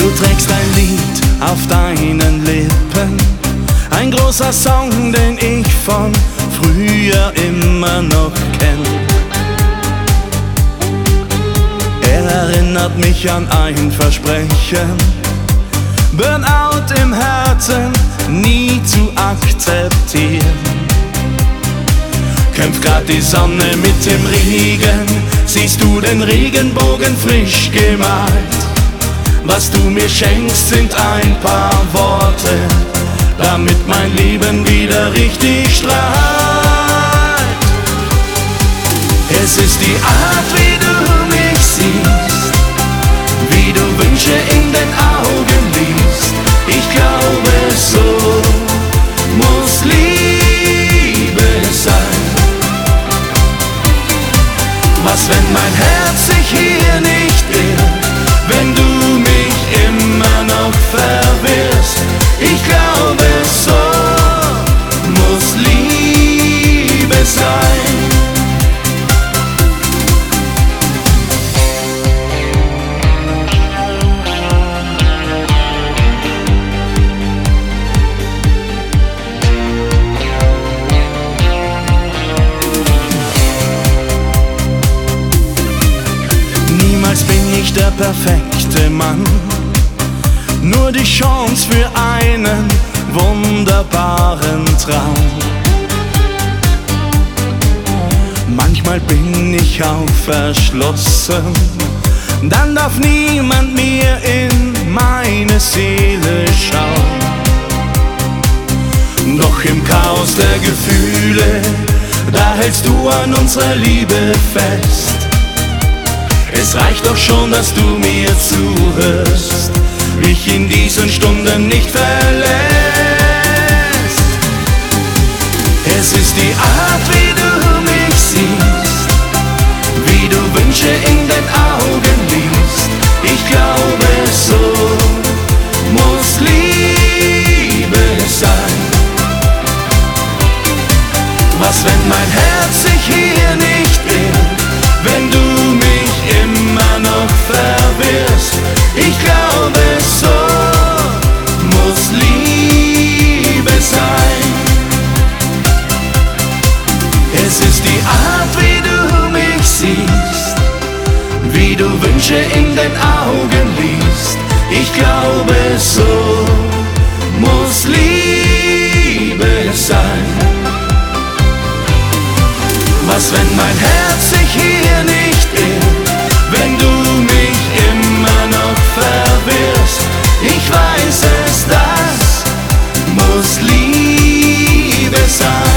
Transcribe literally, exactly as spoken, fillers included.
Du trägst ein Lied auf deinen Lippen, ein großer Song, den ich von früher immer noch kenn. Er erinnert mich an ein Versprechen, Burnout im Herzen nie zu akzeptieren. Kämpft grad die Sonne mit dem Regen, siehst du den Regenbogen frisch gemalt. Was du mir schenkst, sind ein paar Worte, damit mein Leben wieder richtig strahlt. Es ist die Art, wie du mich siehst, wie du Wünsche in den Augen liest. Ich glaube, so muss Liebe sein. Was, wenn mein Herz sich hier nicht irrt, wenn du mich immer noch verwirrst? Ich glaube, so muss Liebe sein. Niemals bin ich der perfekte Mann, nur die Chance für einen wunderbaren Traum. Manchmal bin ich auch verschlossen, dann darf niemand mir in meine Seele schauen. Doch im Chaos der Gefühle, da hältst du an unserer Liebe fest. Es reicht doch schon, dass du mir zuhörst, mich in diesen Stunden nicht verlässt. Es ist die Art, wie du mich siehst, wie du Wünsche in den Augen liest. Ich glaube, so muss Liebe sein. Was, wenn mein Herz sich hier nicht irrt, wenn du mich immer noch verwirrst? Ich glaube, so muss Liebe sein. Es ist die Art, wie du mich siehst, wie du Wünsche in den Augen liest. Ich glaube, so muss Liebe sein. Was, wenn mein Herz sich hier nicht irrt, wenn du mich immer noch verwirrst? Ich weiß es, das muss Liebe sein.